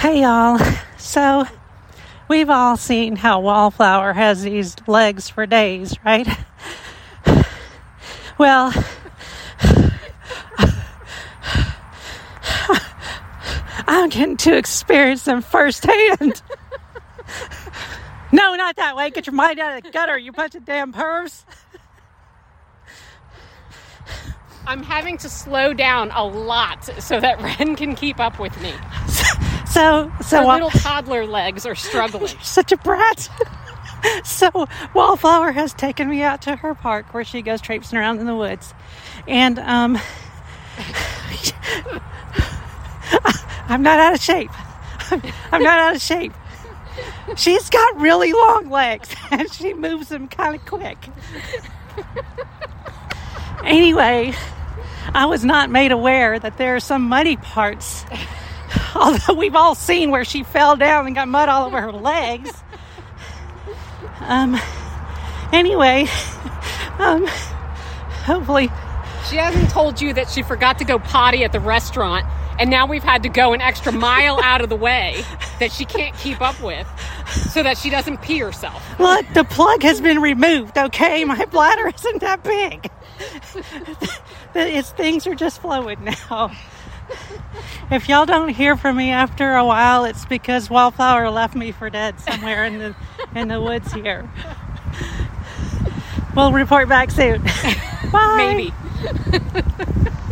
Hey y'all, so we've all seen how Wallflower has these legs for days, right? Well, I'm getting to experience them firsthand. No, not that way. Get your mind out of the gutter, you bunch of damn pervs. I'm having to slow down a lot so that Ren can keep up with me. So Her little toddler legs are struggling. You're such a brat. So Wallflower has taken me out to her park where she goes traipsing around in the woods, and I'm not out of shape. I'm not out of shape. She's got really long legs, and she moves them kind of quick. Anyway, I was not made aware that there are some muddy parts, although we've all seen where she fell down and got mud all over her legs. Anyway, hopefully... She hasn't told you that she forgot to go potty at the restaurant, and now we've had to go an extra mile out of the way that she can't keep up with so that she doesn't pee herself. Look, the plug has been removed, okay? My bladder isn't that big. Things are just flowing now. If y'all don't hear from me after a while, it's because Wallflower left me for dead somewhere in the woods here. We'll report back soon. Bye. Maybe.